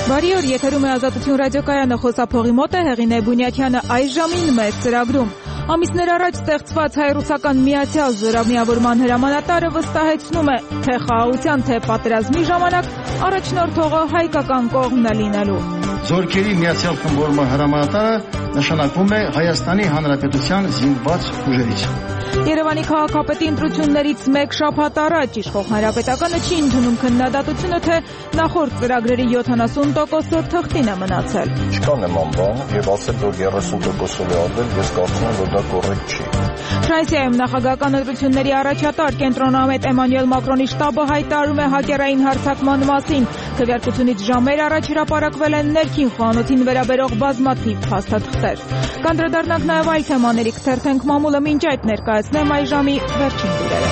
Բարի օր, եթերում է Ազատություն ռադիոկայանը, խոսափողի մոտ է Հեղինե Բունյակյանը այս ժամին մեր ծրագրում։ Ամիսներ առաջ ստեղծված հայ-ռուսական միացյալ զորամիավորման հրամանատարը վստահեցնում է, թե խաղաղության, թե պատերազմի ժամանակ առաջնորդողը հայկական կողմն է լինելու։ Զորքերի միացյալ խմբավորման հրամանատարը նշանակվում է Հայաստանի Հանրապետության զինված ուժերից։ Երևանի քաղաքապետի ընտրություններից մեկ շաբաթ առաջ իշխող Հանրապետականը չի ընդունում քննադատությունը, թե նախորդ ծրագրերի 70%-ը թղթին է մնացել։ Չկա նման բան, եւ ասել, որ 30%-ով է արվել, ես կարծում եմ, որ դա կոռեկտ չի։ Ֆրանսիայում նախագահական ընտրությունների առաջատար կենտրոնամետ Էմանուել Մակրոնի շտաբը հայտարարում է հակերային հարձակման մասին։ Քվեարկությունից ժամեր առաջ հրապարակվել են ներքին խոհանոցին վերաբերող բազմաթիվ փաստաթղթեր։ Կանդրադառնանք նաև այլ թեմաների, կթերթենք մամուլը մինչ այդ ներկայացնեմ այս ժամի վերջին լուրերը։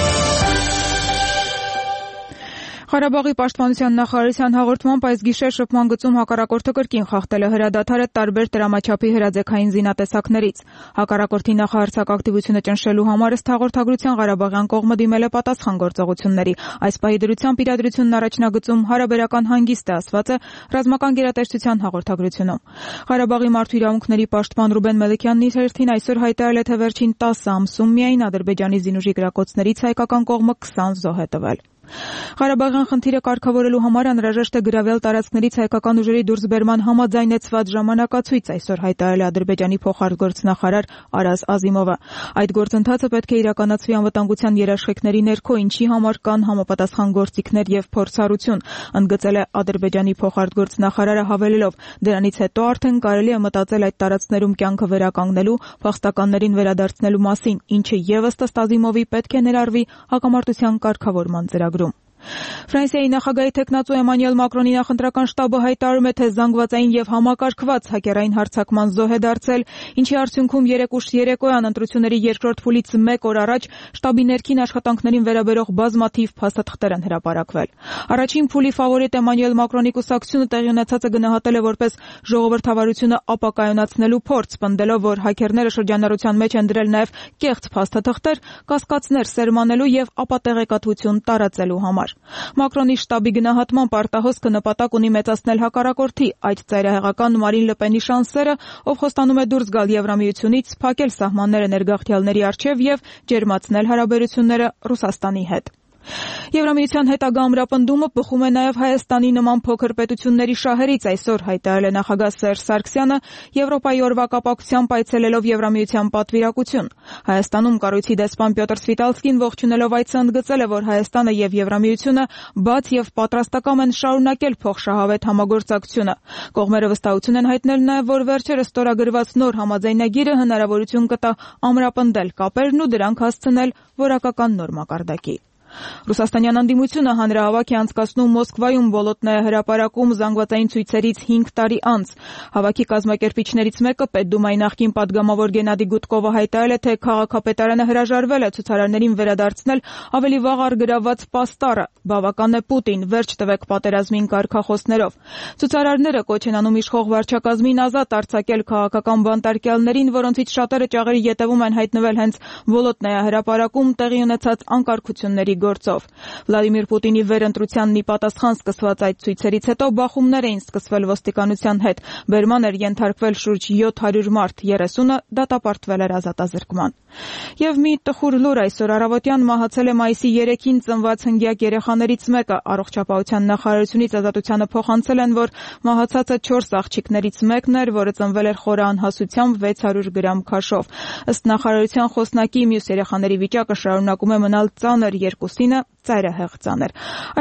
Ղարաբաղի պաշտպանության նախարարության հաղորդմամբ այս գիշեր շփման գծում հակառակորդը կրկին խախտել է հրադադարը տարբեր դրամաչափի հրաձգային զինատեսակներից։ Հակառակորդի նախահարձակ ակտիվությունը ճնշելու համար ըստ հաղորդագրության Ղարաբաղյան կողմը դիմել է պատասխան գործողությունների։ Այս պահի դրությամբ իրադրությունն առաջնագծում հարաբերական հանգիստ է, ասված է ռազմական գերատեսչության հաղորդագրությունում։ Ղարաբաղի մարդու իրավունքների պաշտպան Ռուբեն Մելիքյանն իր հերթին այսօր հայտարարել է, թե վերջին 10 ամսում միայն Ադրբեջանի զինուժի գրակոծներից հայկական կողմը 20 զոհ է տվել։ Ղարաբաղյան խնդիրը կարգավորելու համար անհրաժեշտ է գրավել տարածքներից հայկական ուժերի դուրսբերման համաձայնեցված ժամանակացույց, այսօր հայտարարել է Ադրբեջանի փոխարտգործնախարար Արազ Ազիմովը։ Այդ գործընթացը պետք է իրականացվի անվտանգության երաշխիքների ներքո, ինչի համար կան համապատասխան գործիքներ եւ փորձառություն, ընդգծել է Ադրբեջանի փոխարտգործնախարարը, հավելելով, դրանից հետո արդեն կարելի է մտածել այդ տարածքներում կյանքը վերականգնելու, փախստականներին վերադարձնելու մասին, ինչը եւս ըստ Ազիմովի պետք է ներառվի հակամարտության կարգավորման ծրագրում։ Ֆրանսիայի նախագահի թեկնածու Էմանուել Մակրոնի նախընտրական շտաբը հայտարարում է, թե զանգվածային եւ համակարգված հակերային հարձակման զոհ է դարձել, ինչի արդյունքում երեկուշ երեկոյան ընտրությունների երկրորդ փուլից մեկ օր առաջ շտաբի ներքին աշխատանքներին վերաբերող բազմաթիվ փաստաթղթեր են հրապարակվել։ Առաջին փուլի ֆավորիտ Էմանուել Մակրոնի կուսակցությունը տեղի ունեցածը գնահատել է որպես ժողովրդավարությունը ապակայունացնելու փորձ, պնդելով, որ հակերները շրջանառության մեջ են դրել նաեւ կեղծ փաստաթղթեր, կասկածներ սերմանելու եւ ապատեղեկատվություն տարածելու համար։ Մակրոնի շտաբի գնահատման արտահոսքը նպատակ ունի մեծացնել հակառակորդի, այդ ծայրահեղական Մարին Լպենի շանսերը, ով խոստանում է դուրս գալ Եվրամիությունից, փակել սահմանները ներգաղթյալների առջև եւ ջերմացնել հարաբերությունները Ռուսաստանի հետ։ Եվրամիության հետագա ամրապնդումը բխում է նաև Հայաստանի նման փոքր պետությունների շահերից, այսօր հայտարարել է նախագահ Սերժ Սարգսյանը, Եվրոպայի օրվա կապակցությամբ այցելելով Եվրամիության պատվիրակություն։ Հայաստանում կառույցի դեսպան Պյոտր Սվիտալսկին ողջունելով այցը ընդգծել է, որ Հայաստանը եւ Եվրամիությունը բաց եւ պատրաստակամ են շարունակել փոխշահավետ համագործակցությունը։ Կողմերը վստահություն են հայտնել նաև, որ վերջերս ստորագրված նոր համաձայնագիրը հնարավորություն կտա ամրապնդել կապերն ու դրանք հասցնել որակական նոր մակարդակի։ Ռուսաստանյան անդիմությունը հանրահավաք է անցկացնում Մոսկվայում Բոլոտնայա հրապարակում զանգվածային ցույցերից 5 տարի անց։ Հավաքի կազմակերպիչներից մեկը Պետդումայի նախկին падգամավոր Գենադի Գուտկովը հայտարարել է, թե քաղաքապետարանը հրաժարվել է ցուցարարներին վերադարձնել ավելի վաղ գրաված պաստառը «Բավական է Պուտին, վերջ տվեք պատերազմին» կարգախոսներով։ Ցուցարարները կոչ են անում իշխող վարչակազմին ազատ արձակել քաղաքական բանտարկյալներին, որոնցից շատերը ճաղերի ետևում են հայտնվել հենց Բոլոտնայա հրապարակում տեղի ունեցած անկարգությունների գործով։ Վլադիմիր Պուտինի վերընտրությանն ի պատասխան սկսված այդ ցույցերից հետո բախումներ էին սկսվել ոստիկանության հետ։ Բերման էր ենթարկվել շուրջ 700 մարդ, 30-ը դատապարտվել էր ազատազրկման։ Եվ մի տխուր լուր այսօր առավոտյան մահացել է մայիսի 3-ին ծնված հնգյակ երեխաներից մեկը։ Առողջապահության նախարարությունից ազատությանը փոխանցել են, որ մահացածը 4 աղջիկներից մեկն էր, որը ծնվել էր խորը անհասությամբ 600 գրամ քաշով։ Ըստ նախարարության խոսնակի մյուս երեխաների վիճակը շարունակում է մնալ ծանր, երկուսինը ծայրահեղ ծանր։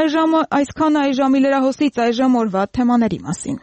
Այսքանը այս ժամի լրահոսից, այժմ օրվա թեմաների մասին։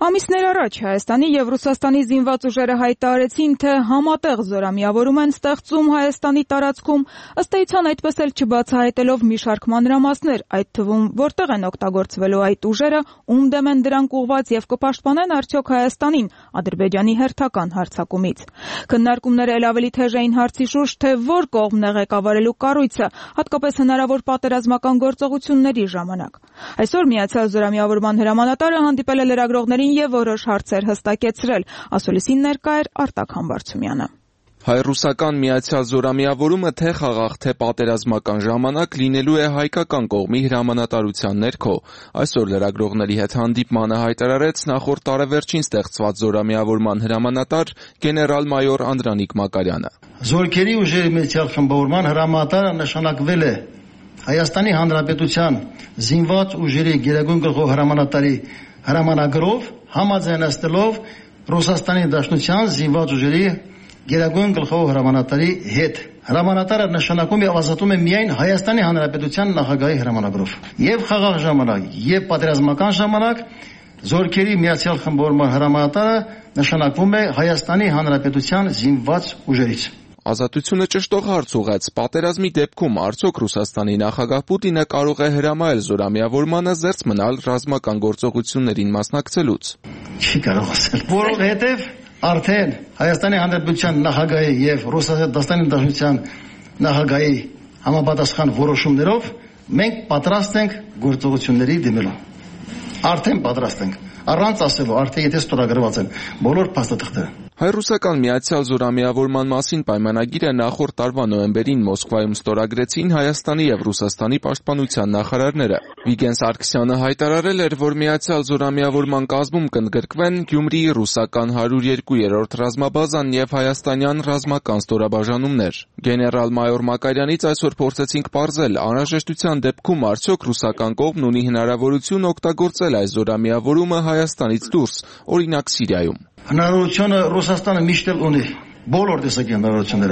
Ամիսներ առաջ Հայաստանի եւ Ռուսաստանի զինված ուժերը հայտարարեցին, թե համատեղ զորամիավորում են ստեղծում Հայաստանի տարածքում, ըստ էության այդպես էլ չբացահայտելով մի շարք մանրամասներ, այդ թվում որտեղ են օգտագործվելու այդ ուժերը, ում դեմ են դրանք ուղղված եւ կպաշտպանեն արդյոք Հայաստանին Ադրբեջանի հերթական հարձակումից։ Քննարկումները ել ավելի թեժ էին հարցի շուրջ, թե որ կողմն է ղեկավարելու կառույցը, հատկապես հնարավոր պատերազմական գործողությունների ժամանակ։ Այսօր Միացյալ զորամիավորման հրամանատարը հանդիպել է լրագրողներին եւ որոշ հարցեր հստակեցրել։ Ասուլիսին ներկա էր Արտակ Համբարձումյանը։ Հայ-ռուսական միացյալ զորամիավորումը թե խաղաղ, թե պատերազմական ժամանակ լինելու է հայկական կողմի հրամանատարության ներքո։ Այսօր լրագրողների հետ հանդիպմանը հայտարարեց նախորդ տարեվերջին ստեղծված զորամիավորման հրամանատար գեներալ-մայոր Անդրանիկ Մակարյանը։ Զորքերի ուժերի միացյալ խմբավորման հրամանատարը նշանակվել է Հայաստանի Հանրապետության զինված ուժերի գերագույն գլխավոր հրամանատարի հրամանագրով համաձայնեցնելով Ռուսաստանի Դաշնության զինված ուժերի գերագույն գլխավոր հրամանատարի հետ։ Հրամանատարը նշանակում է ազատում է միայն Հայաստանի Հանրապետության նախագահի հրամանագրով։ Եվ խաղաղ ժամանակ, եւ պատերազմական ժամանակ զորքերի միացյալ խմբավորման հրամանատարը նշանակվում է Հայաստանի Հանրապետության զինված ուժերից։ Ազատությունը ճշտող հարց ուղղեց. պատերազմի դեպքում արդյոք Ռուսաստանի նախագահ Պուտինը կարող է հրամայել զորամիավորմանը զերծ մնալ ռազմական գործողություններին մասնակցելուց։ Չի կարող ասել, որովհետև արդեն Հայաստանի Հանրապետության նախագահի եւ Ռուսաստանի Դաշնության նախագահի համապատասխան որոշումներով մենք պատրաստ ենք գործողությունների դիմելու։ Արդեն պատրաստ ենք, առանց ասելու, արդեն եթե ստորագրված են բոլոր փաստաթղթերը։ Հայ-ռուսական միացյալ զորամիավորման մասին պայմանագիրը նախորդ տարվա նոյեմբերին Մոսկվայում ստորագրեցին Հայաստանի եւ Ռուսաստանի պաշտպանության նախարարները։ Վիգեն Սարգսյանը հայտարարել էր, որ միացյալ զորամիավորման կազմում կընդգրկվեն Գյումրիի ռուսական 102-րդ ռազմաբազան եւ հայաստանյան ռազմական ստորաբաժանումներ։ Գեներալ-մայոր Մակարյանից այսօր փորձեցինք պարզել, անհրաժեշտության դեպքում արդյոք ռուսական կողմն ունի հնարավորություն օգտագործել այս զորամիավորումը Հայաստանից դուրս, օրինակ Սիրիայում։ Հնարավորությունը Ռուսաստանը միշտ էլ ունի, բոլոր տեսակի հնարավորությունները։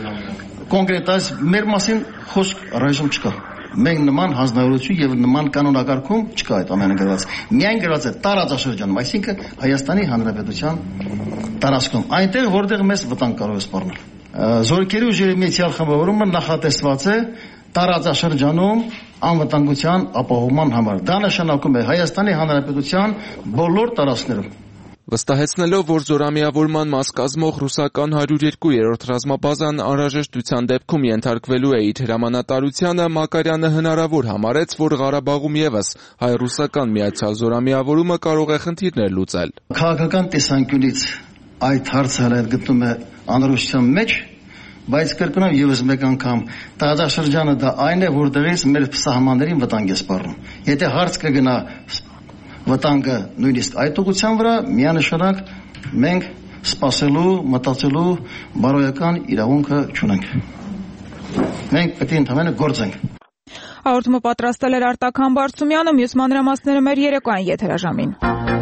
Կոնկրետ այս մեր մասին խոսք ռեժիմ չկա։ Մենք նման հանձնարարություն եւ նման կանոնակարգում չկա այդ ամենը գրված։ Միայն գրված է տարածաշրջանում, այսինքն Հայաստանի Հանրապետության տարածքում, այնտեղ որտեղ մեզ վտանգ կարող է սպառնել։ Զորքերի ուժերի միացյալ խմբավորումը նախատեսված է տարածաշրջանում անվտանգության ապահովման համար։ Դա նշանակում է Հայաստանի Հանրապետության բոլոր տարածքներում։ Վստահեցնելով, որ զորամիավորման մաս կազմող ռուսական 102-րդ ռազմաբազան անհրաժեշտության դեպքում ենթարկվելու է իր հրամանատարությանը, Մակարյանը հնարավոր համարեց, որ Ղարաբաղում եւս հայ-ռուսական միացյալ զորամիավորումը կարող է խնդիրներ լուծել։ Քաղաքական տեսանկյունից այդ հարցը հենց գտնում է անհրաժեշտության մեջ, բայց կրկնեմ եւս մեկ անգամ, տարածաշրջանը դա այն է, որտեղից մեր սահմաններին վտանգ է սպառնում։ Եթե հարց կգնա վտանգը նույնիսկ այդ ուղղության վրա, միանշանակ մենք սպասելու, մտածելու բարոյական իրավունքը չունենք։ Մենք պետք է ընդհանրապես գործենք։ Հաղորդումը պատրաստել էր Արտակ Համբարձումյանը, մյուս մանրամասները մեր երեկոյան եթերաժամին։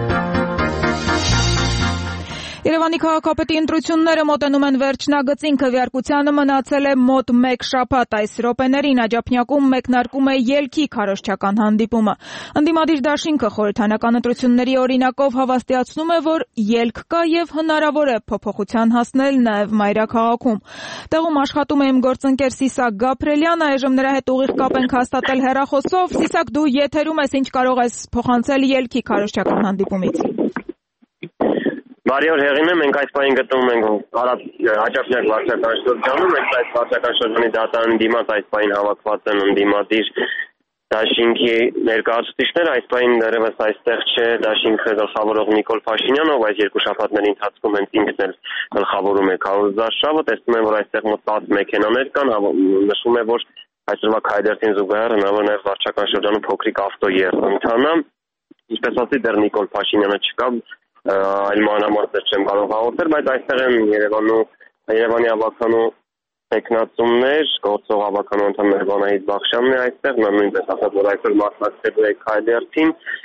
Երևանի քաղաքապետի ընտրությունները մոտենում են վերջնագծին, քվեարկությանը մնացել է մոտ 1 շաբաթ։ Այս րոպեներին Աջափնյակում մեկնարկում է ելքի քարոզչական հանդիպումը։ Ընդդիմադիր դաշինքը խորհրդանական ընտրությունների օրինակով հավաստիացնում է, որ ելք կա եւ հնարավոր է փոփոխության հասնել նաեւ մայրաքաղաքում։ Տեղում աշխատում է իմ գործընկեր Սիսակ Գաբրելյանը, այժմ նրա հետ ուղիղ կապ ենք հաստատել հեռախոսով։ Սիսակ, դու եթերում ես, ինչ կարող ես փոխանցել ելքի քարոզչական հանդիպումից։ Բարի օր Հեղինե, մենք այս պահին գտնվում ենք Աջափնյակ վարչական շրջանում, մենք այս վարչական շրջանի դատարանի դիմաց այս պահին հավաքված են ընդդիմադիր դաշինքի ներկայացուցիչները, այս պահին դեռևս այստեղ չէ դաշինքը գլխավորող Նիկոլ Փաշինյանը, ով այս երկու շաբաթների ընթացքում հենց ինքն էլ գլխավորում է քարոզարշավը, տեսնում են, որ այստեղ մոտ 10 մեքենաներ կան, նշվում է, որ այսօրվա քայլերթին զուգահեռ հնարավոր է վարչական շրջանում փոքրիկ ավտոեր ընթանա, ինչպես ասի դեռ Նիկոլ Փաշինյանը չկա, այլ մանրամասներ չեմ կարող հաղորդել, բայց այստեղ են Երևանի ավականու տեխնացումներ, գործող ավականու անդամ Վանահիտ Բախշյանն է այստեղ, նա նույնպես ասաց, որ այսօր մասնակցելու է քայլերթին,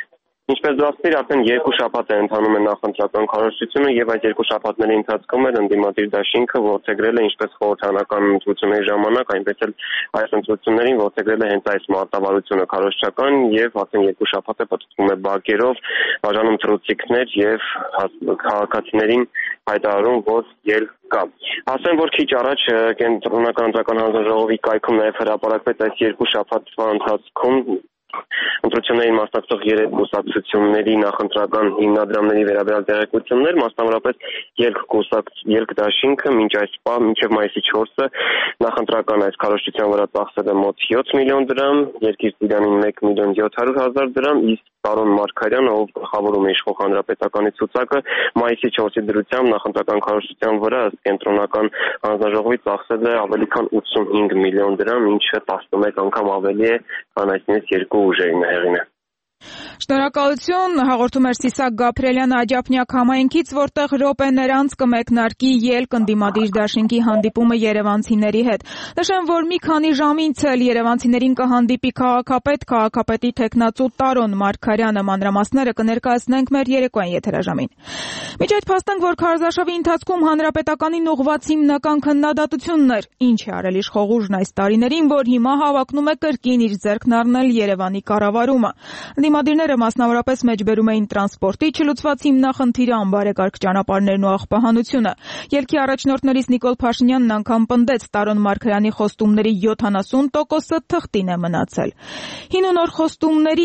Ինչպես դասներ արդեն 2 շաբաթ է ընթանում է նախընտրական քարոզությունը եւ այդ 2 շաբաթների ընթացքում էլ ընդդիմադիր դաշինքը ողջագրել է ինչպես խորհրդանական ընտրությունների ժամանակ, այնպես էլ այս ընտրություններին ողջագրել է հենց այս մարտավարությունը քարոզչական եւ արդեն 2 շաբաթ է պատտվում է բակերով, բաժանում թռուցիկներ եւ քաղաքացիներին հայտարարում, որ ելք կա։ Ասեմ, որ քիչ առաջ կենտրոնական ընտրական հանձնաժողովի կայքում նաեւ հրապարակվեց այս 2 շաբաթվա ընթացքում ընտրություններին մասնակցող 3 կուսակցությունների նախընտրական հիմնադրամների վերաբերյալ տեղեկություններ, մասնավորապես ելք դաշինքը մինչ այս պահ մինչև մայիսի 4-ը նախընտրական այս քարոզչության վրա ծախսել է մոտ 7 միլիոն դրամ, Երկիր Ծիրանին 1.700.000 դրամ, իսկ Տարոն Մարգարյանը, ով գլխավորում է իշխող հանրապետականի ցուցակը, մայիսի 4-ի դրությամբ նախընտրական քարոզչության վրա ըստ կենտրոնական հանձնաժողովի ծախսել է ավելի քան 85 միլիոն դրամ, ինչը 11 անգամ ավելի է, քան այս նույնիսկ 2 ուժերի հեղինը։ Շնորհակալություն, հաղորդում էր Սիսակ Գաբրելյանը Աջափնյակ համայնքից, որտեղ րոպե նրանց կմեկնարկի ելք ընդդիմադիր դաշինքի հանդիպումը երևանցիների հետ։ Նշեմ, որ մի քանի ժամից էլ երևանցիներին կհանդիպի քաղաքապետ, քաղաքապետի թեկնածու Տարոն Մարգարյանը, մանրամասները կներկայացնենք մեր երեկոյան եթերաժամին։ Մինչ այդ փաստենք, որ քարոզարշավի ընթացքում հանրապետականին ուղղված հիմնական քննադատությունն էր, ինչ է արել իշխող ուժն այս տարիներին, որ հիմա հավակնում է կրկին իր ձեռքն առնել Երևանի կառավարումը։ Ընդդիմադիրները մասնավորապես մեջբերում էին տրանսպորտի չլուծված հիմնախնդիրը, անբարեկարգ ճանապարհներն ու աղբահանությունը։ Ելքի առաջնորդներից Նիկոլ Փաշինյանն անգամ պնդեց Տարոն Մարգարյանի խոստումների 70%-ը թղթին է մնացել։ Հին ու նոր խոստումների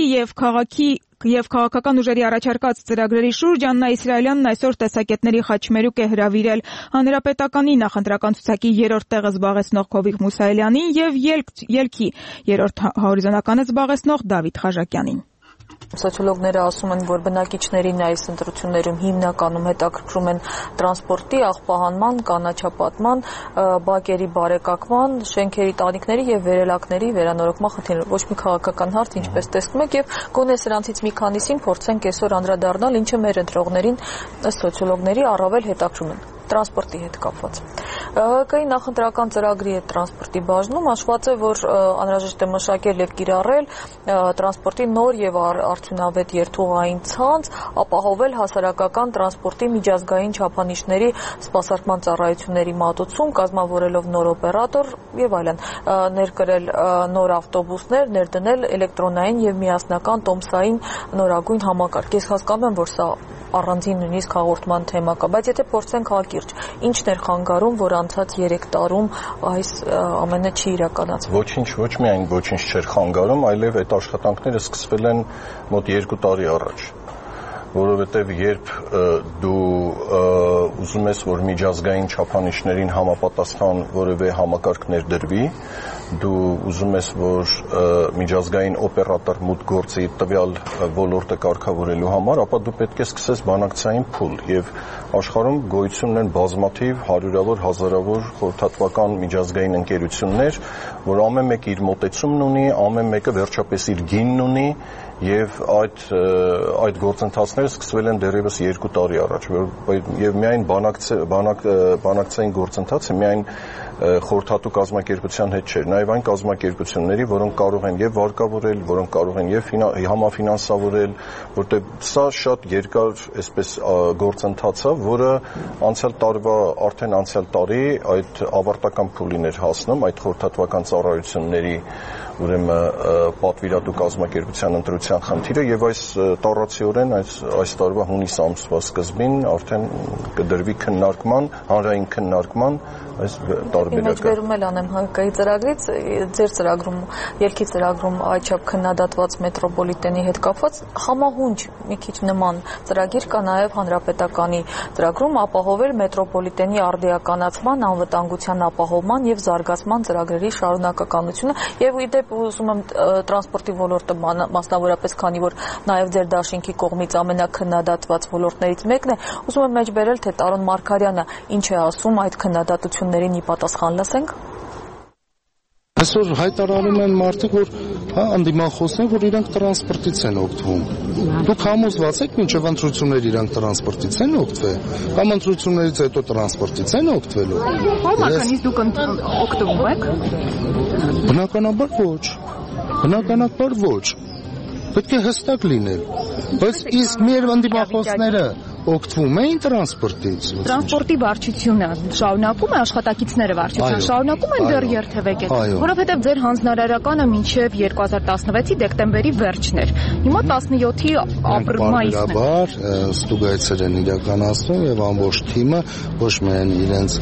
եւ քաղաքական ուժերի առաջարկած ծրագրերի շուրջ Աննա Իսրայելյանն այսօր տեսակետների խաչմերուկ է հրավիրել հանրապետականի նախընտրական ցուցակի 3-րդ տեղը զբաղեցնող Քովիկ Մուսայելյանին եւ ելքի 3-րդ հորիզոնականը զբաղեցնող Դավիթ Խաժակյանին։ Սոցիոլոգները ասում են, որ բնակիչներին այս ընտրություններում հիմնականում հետաքրքրում են տրանսպորտի, աղբահանման, կանաչապատման, բակերի բարեկարգման, շենքերի, տանիքների եւ վերելակների վերանորոգման խնդիրները։ Ոչ մի քաղաքական հարց, ինչպես տեսնում եք, եւ գոնե սրանցից մի քանիսին փորձենք այսօր անդրադառնալ, ինչը մեր ընտրողներին ըստ սոցիոլոգների առավել հետաքրում են տրանսպորտի հետ կապված։ ՀՀԿ-ի նախընտրական ծրագրի հետ տրանսպորտի բաժնում հաշված է, որ անհրաժեշտ է մշակել եւ կիրառել տրանսպորտի նոր եւ արդյունավետ երթուղային ցանց, ապահովել հասարակական տրանսպորտի միջազգային չափանիշների սպասարկման ծառայությունների մատուցում, կազմավորելով նոր օպերատոր եւ այլն, ներկրել նոր ավտոբուսներ, ներդնել էլեկտրոնային եւ միասնական տոմսային նորագույն համակարգ։ Ես հասկանում եմ, որ սա առանձին նույնիսկ հաղորդման թեմա կա, բայց եթե փորձենք հակիրճ, ինչն էր խանգարում, որ անցած 3 տարում այս ամենը չի իրականացվում։ Ոչ միայն ոչինչ չէր խանգարում, այլև այդ աշխատանքները սկսվել են մոտ 2 տարի առաջ, որովհետև երբ դու ուզում ես, որ միջազգային չափանիշներին համապատասխան որևէ համակարգ ներդրվի, դու ուզում ես, որ միջազգային օպերատոր մուտք գործի տվյալ ոլորտը կարգավորելու համար, ապա դու պետք է սկսես բանակցային փուլ եւ աշխարհում գոյություն ունեն բազմաթիվ հարյուրավոր, հազարավոր խորհրդատվական միջազգային ընկերություններ, որ ամեն մեկը իր մոտեցումն ունի, ամեն մեկը վերջապես իր գինն ունի եւ այդ գործընթացները սկսվել են դեռևս 2 տարի առաջ, եւ միայն բանակցային գործընթացը միայն խորհրդատու կազմակերպության հետ չէր, նաև այն կազմակերպությունների, որոնք կարող են եւ վարկավորել, որոնք կարող են եւ համաֆինանսավորել, որտեղ սա շատ երկար այսպես գործընթաց է, որը արդեն անցյալ տարի այդ ավարտական փուլին էր հասնում, այդ խորհրդատվական ծառայությունների ուրեմն պատվիրատու կազմակերպության ընտրության խնդիրը եւ այս տառացիորեն այս տարվա հունիս ամսվա սկզբին արդեն կդրվի հանրային քննարկման այս տարբերակը։ Մեջբերում էլ անեմ ՀԿ-ի ծրագրից, ձեր ծրագրում, ելքի ծրագրում այդչափ քննադատված մետրոպոլիտենի հետ կապված համահունչ մի քիչ նման ծրագիր կա նաև հանրապետականի ծրագրում ապահովել մետրոպոլիտենի արդիականացման, անվտանգության ապահովման եւ զարգացման ծրագրերի շարունակականությունը եւ ի դեպ ուզում եմ տրանսպորտի ոլորտը մասնավորապես, քանի որ նաև ձեր դաշինքի կողմից ամենակննադատված ոլորտներից մեկն է, ուզում եմ մեջբերել, թե Տարոն Մարգարյանը ինչ է ասում այդ քննադատություններին ի պատասխան լսենք։ Այսօր հայտարարում են մարդիկ, որ անդիմախոսներ, որ իրանք տրանսպորտից են օգտվում։ Դուք համոզված եք մինչև ընտրություններ իրանք տրանսպորտից են օգտվել, կամ ընտրություններից հետո տրանսպորտից են օգտվելու։ Բնականից դուք օգտվում եք։ Բնականաբար ոչ։ Պետք է հստակ լինել։ Բայց իսկ մեր ընդդիմախոսները օգտվում էին տրանսպորտից։ Տրանսպորտի վարչությունը շարունակում է, աշխատակիցները վարչության շարունակում են դեռ երթևեկել, որովհետև ձեր հանձնարարականը մինչև 2016-ի դեկտեմբերի վերջն էր։ Հիմա 17-ի ապրիլ-մայիսն է։ Ստուգայցեր են իրականացնում եւ ամբողջ թիմը ոչ միայն իրենց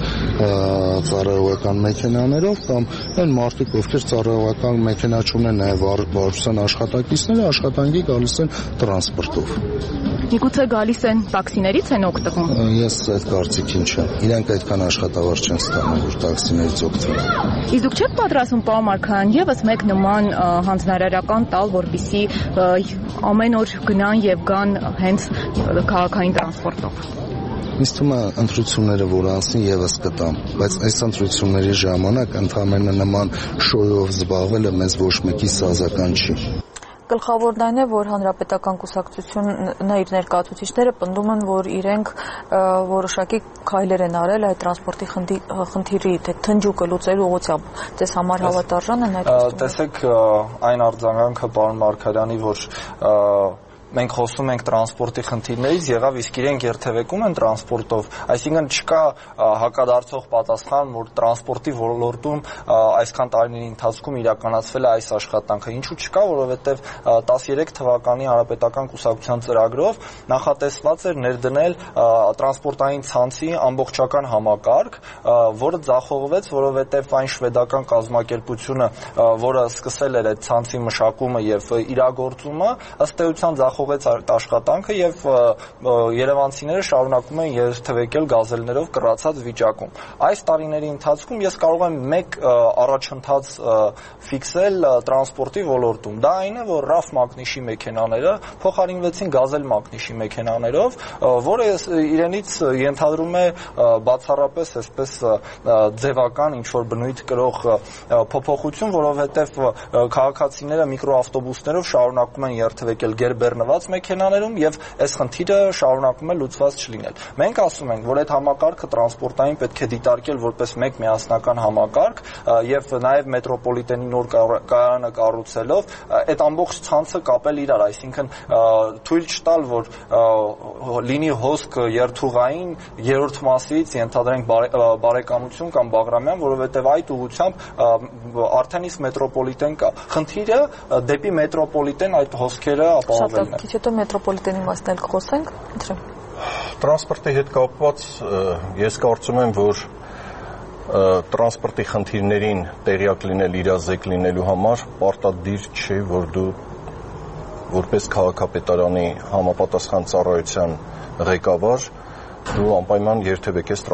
ծառայողական մեքենաներով կամ այն մարդիկ, ովքեր ծառայողական մեքենա չունեն, նաեւ վարչության աշխատակիցները աշխատանքի գալիս են տրանսպորտով։ Միգուցե գալիս են տաքսիներից են օգտվում։ Ես այդ կարծիքին չեմ։ Իրանք այդքան աշխատավարձ չեն ստանում, որ տաքսիներից օգտվեն։ Իսկ դուք չեք պատրաստվում, պարոն Մարգարյան, եւս մեկ նման հանձնարարական տալ, որպեսզի ամեն օր գնան եւ գան հենց քաղաքային տրանսպորտով։ Ինձ թվում է ընտրությունները որ անցնի եւս կտամ, բայց այս ընտրությունների ժամանակ ընդհանրապես նման շոյով զբաղվելը մեզ ոչ մեկի սազական չի։ Գլխավորն այն է, որ հանրապետական կուսակցությունն իր ներկայացուցիչները պնդում են, որ իրենք որոշակի քայլեր են արել այդ տրանսպորտի խնդիրի թնջուկը լուծելու ուղղությամբ։ Ձեզ համար հավատարժան են այդ խոստումները։ Տեսեք, այն արձագանքը պարոն Մարգարյանի, որ մենք խոսում ենք տրանսպորտի խնդիրներից, եղավ իսկ իրենք երթևեկում են տրանսպորտով, այսինքն չկա հակադարձող պատասխան, որ տրանսպորտի ոլորտում այսքան տարիների ընթացքում իրականացվել է այս աշխատանքը։ Ինչու չկա, որովհետև 13 թվականի հանրապետական կուսակցության ծրագրով նախատեսված էր ներդնել տրանսպորտային ցանցի ամբողջական համակարգ, որը ձախողվեց, որովհետև այն շվեդական կազմակերպությունը, որը սկսել էր այդ ցանցի մշակումը եւ իրագործումը, ըստ էության ձախողվեց այդ աշխատանքը եւ երևանցիները շարունակում են երթևեկել գազելներով կռացած վիճակում։ Այս տարիների ընթացքում ես կարող եմ մեկ առաջընթաց ֆիքսել տրանսպորտի ոլորտում։ Դա այն է, որ RAF մակնիշի մեքենաները փոխարինվեցին գազել մակնիշի մեքենաներով, որը իրենից ենթադրում է բացառապես այսպես ձևական ինչ որ բնույթ կրող փոփոխություն, որովհետեւ քաղաքացիները միկրոավտոբուսներով շարունակում են երթևեկել գերբեռնված մեքենաներում եւ այս խնդիրը շարունակում է լուծված չլինել։ Մենք ասում ենք, որ այդ համակարգը տրանսպորտային պետք է դիտարկել որպես մեկ միասնական համակարգ եւ նաեւ մետրոպոլիտենի նոր կայարանը կառուցելով այդ ամբողջ ցանցը կապել իրար, այսինքն թույլ չտալ, որ լինի հոսք երթուղային երրորդ մասից ենթադրենք բարեկամություն կամ Բաղրամյան, որովհետեւ այդ ուղղությամբ արդեն իսկ մետրոպոլիտեն կա։ Խնդիրը դեպի մետրոպոլիտեն այդ հոսքերը ապահովելն է։ Քիչ հետո մետրոպոլիտենի մասն էլ կխոսենք, խնդրեմ։ Տրանսպորտի հետ կապված ես կարծում եմ, որ տրանսպորտի խնդիրներին տեղյակ լինել, իրազեկ լինելու համար պարտադիր չէ, որ դու որպես քաղաքապետարանի համապատասխան ծառայության ղեկավար դու անպայման երթևեկես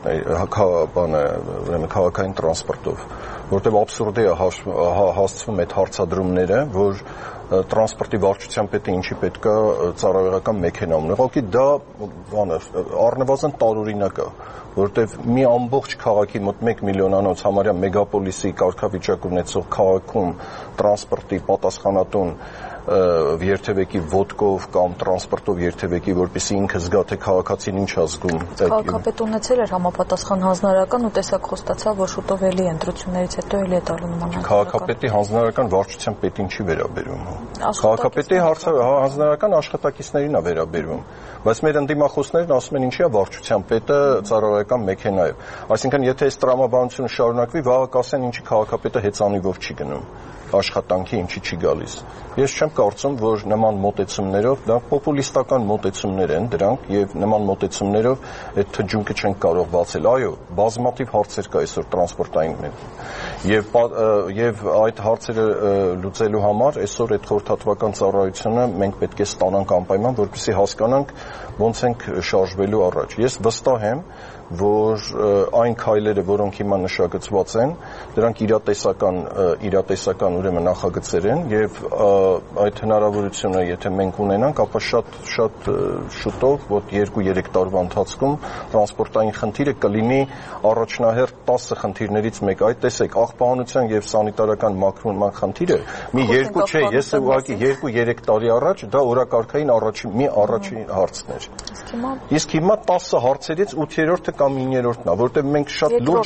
քաղաքային տրանսպորտով, որտեղ աբսուրդ է հասցվում այդ հարցադրումները, որ տրանսպորտի վարչության պետը ինչի պետք է ծառայողական մեքենա ունի։ Ուղղակի դա առնվազն տարօրինակ է, որտեղ մի ամբողջ քաղաքի մոտ 1 միլիոնանոց համարյա մեգապոլիսի կարգավիճակ ունեցող քաղաքում տրանսպորտի պատասխանատուն երթևեկի ոդկով կամ տրանսպորտով երթևեկի, որպեսզի ինքը զգա, թե քաղաքացին ինչ է զգում։ Քաղաքապետ ունեցել էր համապատասխան հանձնարարական ու տեսակ խոստացավ, որ շուտով էլի ընտրություններից հետո էլի է տալու նման հանձնարարական։ Քաղաքապետի հանձնարարական վարչության պետին չի վերաբերում։ Քաղաքապետի հանձնարարական աշխատակիցներին է վերաբերվում, բայց մեր ընդդիմախոսներն ասում են ինչի է վարչության պետը ծառայողական մեքենայով։ Այսինքն, եթե այս տրամաբանությունը շարունակվի, վաղը կասեն ինչի քաղաքապետը հեծանիվով չի գնում աշխատանքի, ինչի չի գալիս։ Ես չեմ կարծում, որ նման մոտեցումներով, դա պոպուլիստական մոտեցումներ են դրանք եւ նման մոտեցումներով այդ թնջունքը չեն կարող բացել։ Այո, բազմաթիվ հարցեր կա այսօր տրանսպորտային եւ այդ հարցերը լուծելու համար այսօր այդ խորհրդատվական ծառայությունը մենք պետք է ստանանք անպայման, որպեսզի հասկանանք ոնց ենք շարժվելու առաջ։ Ես վստահ եմ, որ այն քայլերը, որոնք հիմա նշագծված են, դրանք իրատեսական ուրեմն նախագծեր են եւ այդ հնարավորությունը, եթե մենք ունենանք, ապա շատ շուտով, ոտ 2-3 տարվա ընթացքում տրանսպորտային խնդիրը կլինի առաջնահերթ 10 խնդիրներից մեկը։ Այդ տեսեք, աղբահանության եւ սանիտարական մաքրման խնդիրը մի 2 չէ, ես ուղղակի 2-3 տարի առաջ դա օրակարգային առաջին հարցն էր։ Իսկ հիմա 10 հարցերից 8-րդը կամ 9-րդն է, որտեղ մենք շատ լուրջ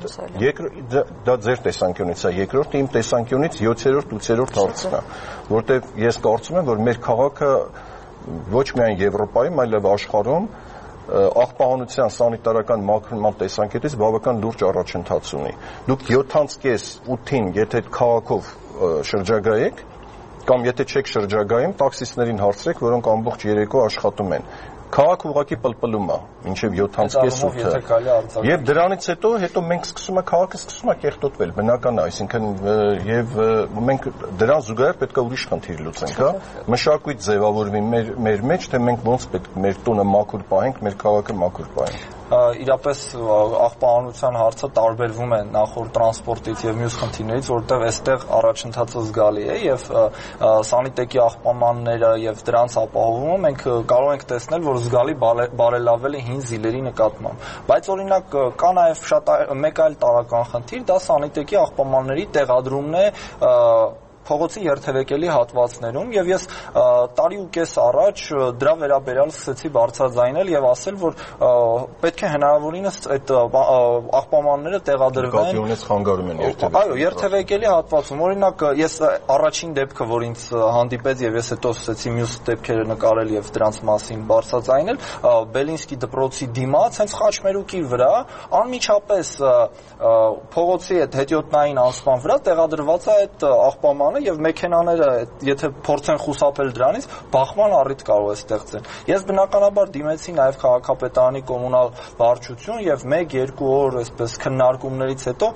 դա ձեր տեսանկյունից է, երկրորդը իմ տեսանկյունից 7-րդ, 8-րդ հարցն է, որտեղ ես կարծում եմ, որ մեր քաղաքը ոչ միայն Եվրոպայում, այլև աշխարհում աղբահանության սանիտարական մաքրման տեսանկյունից բավական լուրջ առաջընթաց ունի։ Դուք 7:30-8-ին եթե քաղաքով շրջագայեք կամ եթե չեք շրջագայում, տաքսիստներին հարցրեք, որոնք ամբողջ երեկո աշխատում են։ Քաղաքը ուղղակի պլպլում է մինչև 7:30-8-ը։ Եվ դրանից հետո մենք քաղաքը սկսում է կեղտոտվել, բնական է, այսինքն եւ մենք դրան զուգահեռ պետք է ուրիշ խնդիր լուծենք, հա։ Մշակույթ ձևավորվի մեր մեջ, թե մենք ոնց պետք մեր տունը մաքուր պահենք, մեր քաղաքը մաքուր պահենք։ Իրապես աղբահանության հարցը տարբերվում է նախորդ տրանսպորտից եւ մյուս խնդիրներից, որտեղ այստեղ առաջընթացը զգալի է եւ սանիտեկի աղբամանները եւ դրանց ապահովումը մենք կարող ենք տեսնել, որ զգալի բարելավել է հին զիլերի նկատմամբ։ Բայց օրինակ կա նաեւ մեկ այլ տարրական խնդիր, դա սանիտեկի աղբամանների տեղադրումն է փողոցի երթևեկելի հատվածներում եւ ես տարի ու կես առաջ դրա վերաբերյալ սկսեցի բարձրաձայնել եւ ասել, որ պետք է հնարավորինս այդ աղբամանները տեղադրվեն։ Կապիոնից խանգարում են երթևեկել։ Այո, երթևեկելի հատվածում։ Օրինակ ես առաջին դեպքը, որ ինձ հանդիպեց եւ ես հետո սկսեցի մյուս դեպքերը նկարել եւ դրանց մասին բարձրաձայնել, Բելինսկի դպրոցի դիմաց հենց Խաչմերուկի վրա անմիջապես փողոցի այդ հետիոտնային անցման վրա տեղադրված է այդ աղբամանը եւ մեքենաները եթե փորձեն խուսափել դրանից բախման առիթ կարող է ստեղծել։ Ես բնականաբար դիմեցի նաեւ քաղաքապետարանի կոմունալ վարչություն եւ 1-2 օր այսպես քննարկումներից հետո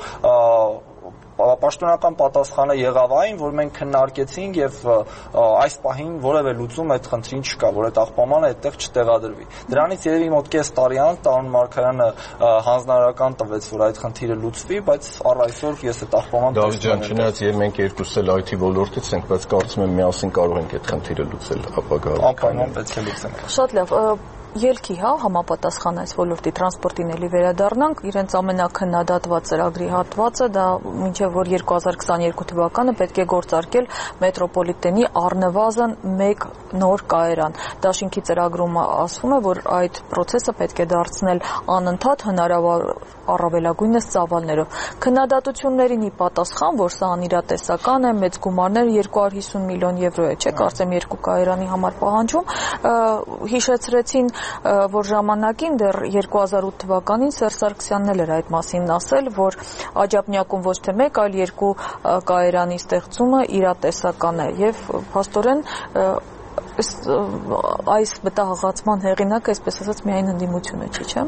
պաշտոնական պատասխանը եղավ այն, որ մենք քննարկեցինք եւ այս պահին որևէ լուծում այդ խնդրին չկա, որ այդ աղբամանը այդտեղ չտեղադրվի։ Դրանից երևի մոտ կես տարի անց Տարոն Մարգարյանը հանձնարարական տվեց, որ այդ խնդիրը լուծվի, բայց առ այսօր ես այդ աղբաման Դավիթ ջան, չնայած եւ մենք երկուսս էլ IT ոլորտից ենք, բայց կարծում եմ միասին կարող ենք այդ խնդիրը լուծել ապագայում։ Անպայման պետք է լուծենք։ Շատ լավ։ Ելքի, համապատասխան այս ոլորտի տրանսպորտին էլի վերադառնանք, իրենց ամենաքննադատված ծրագրի հատվածը, դա մինչև որ 2022 թվականը պետք է գործարկել մետրոպոլիտենի առնվազն 1 նոր կայարան։ Դաշինքի ծրագրում ասվում է, որ այդ process-ը պետք է դարձնել անընդհատ հնարավոր առավելագույնս ծավալներով։ Քննադատություններին ի պատասխան, որ սա անիրատեսական է, մեծ գումարներ 250 միլիոն եվրո է, չէ՞, կարծեմ 2 կայարանի համար պահանջում, հիշեցրեցին, որ ժամանակին դեռ 2008 թվականին Սերժ Սարգսյանն էլ էր այդ մասին ասել, որ Աջափնյակում ոչ թե 1, այլ 2 կայարանի ստեղծումը իրատեսական է եւ փաստորեն այս մտահղացման հեղինակը, այսպես ասած, միայն ընդդիմությունը չի, չէ՞։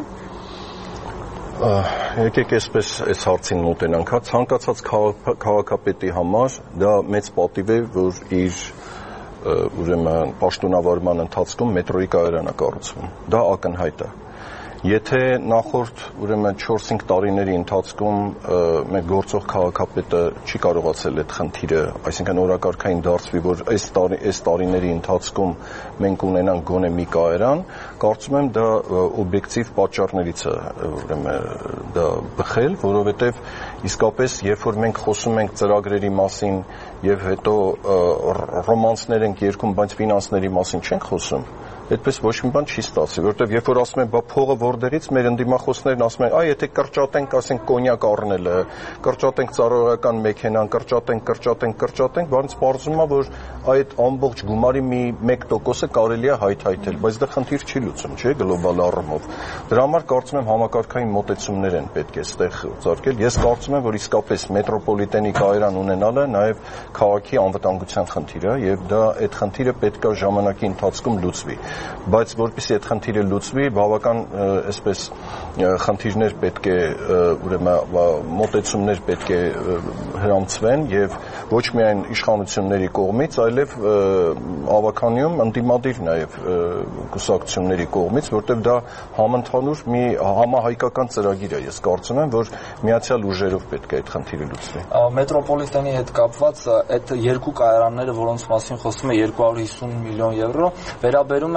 Եկեք այսպես այս հարցին մոտենանք, հա, ցանկացած քաղաքապետի համար դա մեծ պատիվ է, որ իր ուրեմն պաշտոնավարման ընթացքում մետրոյի կայարան է կառուցվում։ Դա ակնհայտ է։ Եթե նախորդ ուրեմն 4-5 տարիների ընթացքում մեր գործող քաղաքապետը չի կարողացել այդ խնդիրը, այսինքն օրակարգային դարձվի, որ այս տարիների ընթացքում մենք ունենանք գոնե մի կայարան, կարծում եմ դա օբյեկտիվ պատճառներից է ուրեմն դա բխել, որովհետև իսկապես երբ որ մենք խոսում ենք ծրագրերի մասին եւ հետո ռոմանսներ ենք երգում, բայց ֆինանսների մասին չենք խոսում, այդպես ոչ մի բան չի ստացի, որովհետև երբ որ ասում են, բա փողը որտեղից, մեր ընդդիմախոսներն ասում են, այ եթե կրճատենք, ասենք կոնյակ առնելը, կրճատենք ծառայական մեքենան, կրճատենք, բայց պարզվում է, որ այդ ամբողջ գումարի մի 1%-ը կարելի է հայթայթել, բայց դա խնդիր չի լուծում, չէ՞, գլոբալ առումով։ Դրա համար կարծում եմ համակարգային մոտեցումներ են պետք է այստեղ ձեռքել։ Ես կարծում եմ, որ իսկապես մետրոպոլիտենի կայարան ունենալը նաև քաղաքի անվտանգության խնդիր է, եւ դա այդ խնդիրը պետք է ժամանակի ընթացքում լուծվի։ Բայց որպեսզի այդ խնդիրը լուծվի, բավական այսպես խնդիրներ պետք է ուրեմն մոտեցումներ պետք է հրամցվեն եւ ոչ միայն իշխանությունների կողմից, այլև ավականիում ընդդիմադիր նաեւ կուսակցությունների կողմից, որտեղ դա համընդհանուր մի համահայկական ծրագիր է։ Ես կարծում եմ, որ միացյալ ուժերով պետք է այդ խնդիրը լուծվի։ Մետրոպոլիտենի հետ կապված այդ 2 կայարանները, որոնց մասին խոսում է 250 միլիոն եվրո, վերաբերում է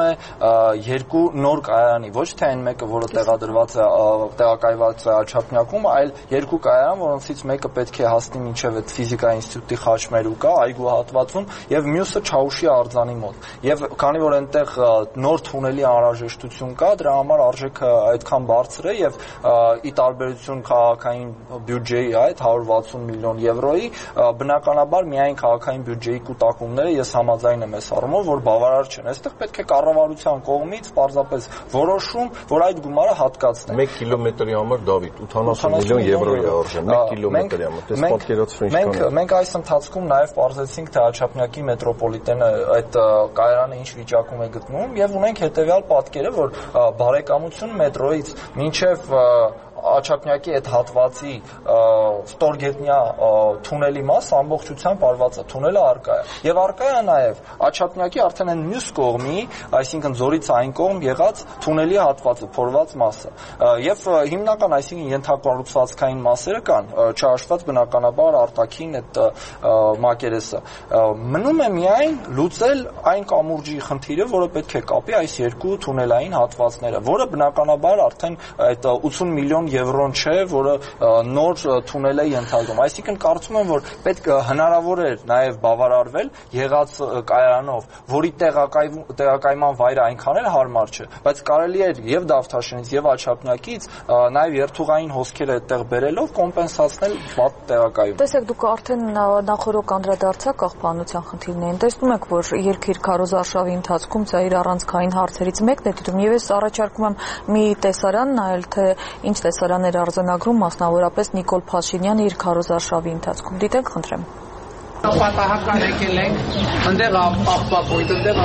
է երկու նոր կայարանի, ոչ թե այն մեկը, որը տեղակայված է Աչափնյակում, այլ երկու կայարան, որոնցից մեկը պետք է հասնի մինչև այդ ֆիզիկայի ինստիտուտի խաչմերուկա, այգու հատվածում, եւ մյուսը Չաուշի արձանի մոտ։ Եվ քանի որ այնտեղ նոր թունելի անհրաժեշտություն կա, դրա համար արժեքը այդքան բարձր է եւ ի տարբերություն քաղաքային բյուջեի այդ 160 միլիոն եվրոյի, բնականաբար միայն քաղաքային բյուջեի կուտակումները ես համաձայն եմ այս առումով, որ բավարար չեն։ Այստեղ պետք է կառավարության կողմից պարզապես որոշում, որ այդ գումարը հատկացնեն։ 1 կիլոմետրի համար Դավիթ 80 միլիոն եվրոյի է արժեն 1 կիլոմետրի համար։ Դες պատկերացրու ինչքան։ Մենք այս ընթացքում նաև պարզեցինք, թե Աչափնյակի մետրոպոլիտենը այդ կայարանը ինչ վիճակում է գտնվում եւ ունենք հետեւյալ պատկերը, որ բարեկամություն մետրոից մինչեւ Աչափնյակի այդ հատվածի ստորգետնյա թունելի մասը ամբողջությամբ արված է, թունելը արկա է։ Եվ արկա է նաև Աչափնյակի արդեն այն մյուս կողմի, այսինքն Ձորից այն կողմ եղած թունելի հատվածը, փորված մասը։ Եվ հիմնական, այսինքն ենթակառուցվածքային մասերը կան, չհաշված բնականաբար արտաքին այդ մակերեսը։ Մնում է միայն լուծել այն կամուրջի խնդիրը, որը պետք է կապի այս երկու թունելային հատվածները, որը բնականաբար արդեն այդ 80 միլիոն եվրոն չէ, որը նոր թունել է ենթադրում։ Այսինքն կարծում եմ, որ պետք հնարավոր է նաև բավարարվել եղած կայարանով, որի տեղակայման վայրը այնքան էլ հարմար չէ, բայց կարելի է եւ Դավթաշենից եւ Աչափնյակից նաև երթուղային հոսքերը այդտեղ բերելով կոմպենսացնել վատ տեղակայում։ Տեսեք, դուք արդեն նախորոք անդրադարձաք աղբանության խնդիրներին։ Տեսնում եք, որ երկիր քարոզարշավի ընթացքում դա իր առանցքային հարցերից մեկն է դիտում, եւ ես առաջարկում եմ մի տեսարան նայել, թե ինչ տեսարաններ արձանագրում մասնավորապես Նիկոլ Փաշինյանը իր քարոզարշավի ընթացքում։ Դիտենք, խնդրեմ։ Պատահական եկել ենք, ընդեղ աղբակույտ, ընդեղ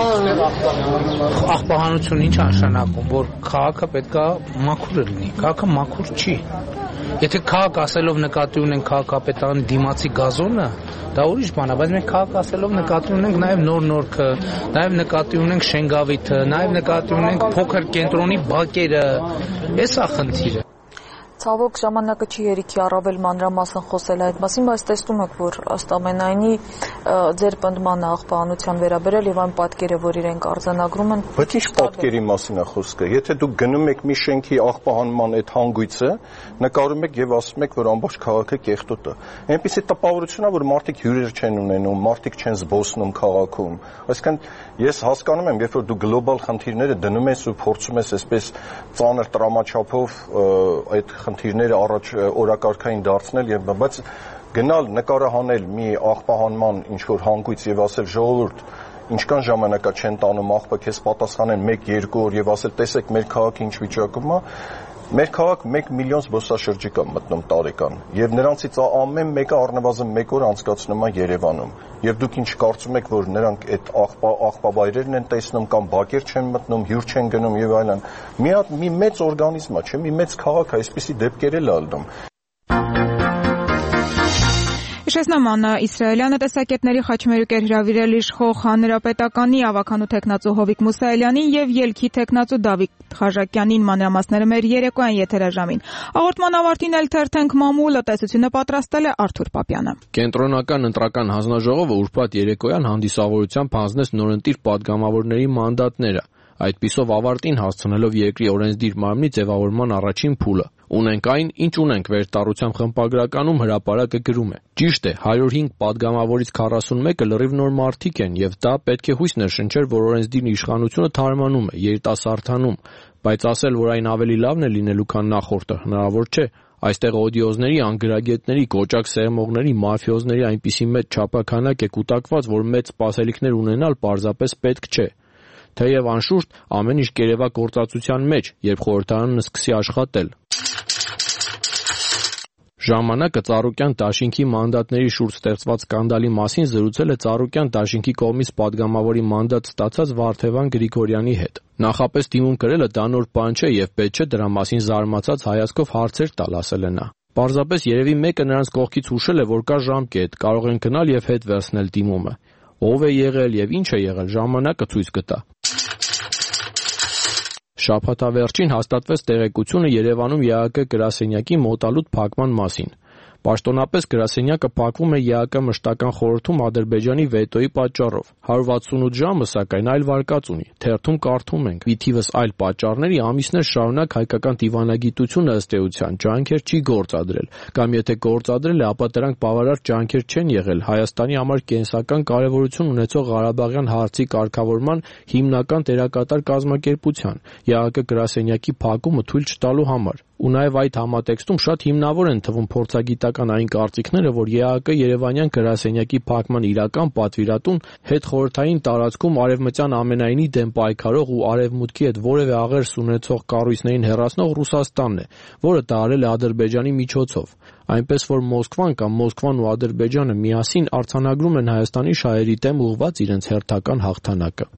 աղբահանություն ինչ նշանակում, որ քաղաքը պետքա մաքուր լինի, քաղաքը մաքուր չի։ Եթե քաղաք ասելով նկատի ունենք քաղաքապետարանի դիմացի գազոնը, դա ուրիշ բան է, բայց մենք քաղաք ասելով նկատի ունենք նաև նոր նորքը, նաև նկատի ունենք Շենգավիթը, նաև նկատի ունենք փոքր կենտրոնի բակերը, էս է խնդիրը։ Ցավոք ժամանակը չի երիքի առավել մանրամասն խոսել այդ մասին, բայց տեսնում եք, որ ըստ ամենայնի ձեր պնդմանը աղբահանության վերաբերել եւ այն պատկերը, որ իրենք արձանագրում են։ Բայց ինչ պատկերի մասին է խոսքը։ Եթե դուք գնում եք մի շենքի աղբահանման այդ հանգույցը, նկարում եք եւ ասում եք, որ ամբողջ քաղաքը կեղտոտ է։ Այնպեսի տպավորություն է, որ մարդիկ հյուրեր չեն ունենում, մարդիկ չեն զբոսնում քաղաքում։ Այսինքն ես հասկանում եմ, երբ որ դու գլոբալ խնդիրները դնում ես ու փորձում ես այսպես ծանր տրամաչափով այդ խնդիրները առաջ օրակարգային դարձնել եւ բայց գնալ նկարահանել մի աղբահանման ինչ որ հանգույց եւ ասել ժողովուրդ ինչքան ժամանակա չեն տանում աղբը քեզ պատասխանեն 1-2 օր եւ ասել տեսեք մեր քաղաքը ինչ վիճակում է մեր քաղաք 1 միլիոն զբոսաշրջիկ է մտնում տարեկան եւ նրանցից ամեն մեկը առնվազն 1 օր անցկացնում է Երևանում եւ դուք ինչ կարծում եք որ նրանք այդ աղբավայրերն են տեսնում կամ բակեր չեն մտնում հյուր չեն գնում եւ այլն մի մեծ օրգանիզմ է չէ մի մեծ քաղաք է այսպիսի դեպքեր էլ ալնում Իշխեսնամանը Իսրայելյանը տեսակետների խաչմերուկ էր հրավիրել իշխող հանրապետականի ավականու թեկնածու Հովիկ Մուսայելյանին եւ ելքի թեկնածու Դավիթ Խաժակյանին մանրամասները մեր երեկոյան եթերաժամին։ Հաղորդման ավարտին էլ թերթենք մամուլը տեսությունը պատրաստել է Արթուր Պապյանը։ Կենտրոնական ընտրական հանձնաժողովը ուրբաթ երեկոյան հանդիսավորությամբ հանձնեց նորընտիր падգամավորների մանդատները, այդպիսով ավարտին հասցնելով երկրի օրենսդիր մարմնի ձևավորման առաջին փուլը։ Ունենք այն, ինչ ունենք վերտառությամբ խմբագրականում հրապարակը գրում է։ Ճիշտ է, 105 падգամավորից 41-ը լրիվ նոր մարդիկ են եւ դա պետք է հույս ներշնչեր, որ օրենսդիր իշխանությունը թարմանում է, երիտասարդանում, բայց ասել, որ այն ավելի լավն է լինելու, քան նախորդը, հնարավոր չէ։ Այստեղ օդիոզների, անգրագետների, կոճակ սերմողների, մաֆիոզների այնպիսի մեծ չափականակ է կուտակված, որ մեծ սպասելիքներ ունենալ պարզապես պետք չէ։ Թեև անշուշտ ամեն ինչ կերևա գործածության մեջ, երբ խորհրդարանն սկսի աշխատել։ Ժամանակը Ծառուկյան դաշինքի մանդատների շուրջ ստեղծված սկանդալի մասին զրուցել է Ծառուկյան դաշինքի կողմից падգամավորի մանդատ ստացած Վարդևան Գրիգորյանի հետ։ Նախապես դիմում կրելը դա նոր բան չէ եւ պետք չէ դրա մասին զարմացած հայացքով հարցեր տալ, ասել է նա։ Պարզապես երևի մեկը նրանց կողքից հուշել է, որ կա ժամկետ, կարող են գնալ եւ հետ վերցնել դիմումը։ Ով է եղել եւ ինչ է եղել, ժամանակը ցույց կտա։ Շաբաթավերջին հաստատվեց տեղեկությունը Երևանում ԵԱԿ գրասենյակի մոտալուտ փակման մասին։ Պաշտոնապես գրասենյակը փակվում է ԵԱԿ մշտական խորհրդում Ադրբեջանի վետոյի պատճառով։ 168 ժամը, սակայն, այլ վարկած ունի։ Թերթում կարդում ենք. «Ի թիվս այլ պատճառների ամիսներ շարունակ հայկական դիվանագիտությունը ըստ էության ջանքեր չի գործադրել, կամ եթե գործադրել է, ապա դրանք բավարար ջանքեր չեն եղել Հայաստանի համար կենսական կարևորություն ունեցող Ղարաբաղյան հարցի կարգավորման հիմնական դերակատար կազմակերպության՝ ԵԱԿ գրասենյակի փակումը թույլ չտալու համար»։ Ու նաև այդ համատեքստում շատ հիմնավոր են թվում փորձագիտական այն կարծիքները, որ ԵԱԿ Երևանյան գրասենյակի փակման իրական պատվիրատուն հետխորհրդային տարածքում արևմտյան ամենայնի դեմ պայքարող ու արևմուտքի հետ որևէ աղերս ունեցող կառույցներին հեռացնող Ռուսաստանն է, որը դա արել է Ադրբեջանի միջոցով։ Այնպես որ Մոսկվան կամ Մոսկվան ու Ադրբեջանը միասին արձանագրում են Հայաստանի շահերի դեմ ուղղված իրենց հերթական հաղթանակը։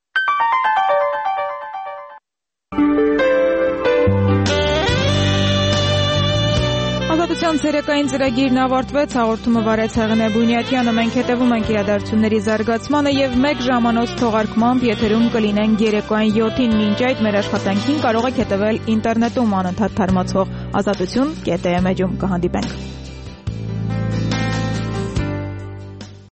Ազատության ցերեկային ծրագիրն ավարտվեց, հաղորդումը վարեց Հեղինե Բունյաթյանը, մենք հետևում ենք իրադարձությունների զարգացմանը եւ 1 ժամանոց թողարկմամբ եթերում կլինենք երեկոյան 7-ին, մինչ այդ մեր աշխատանքին կարող եք հետևել ինտերնետում անընդհատ թարմացվող azatutun.am էջում կհանդիպենք։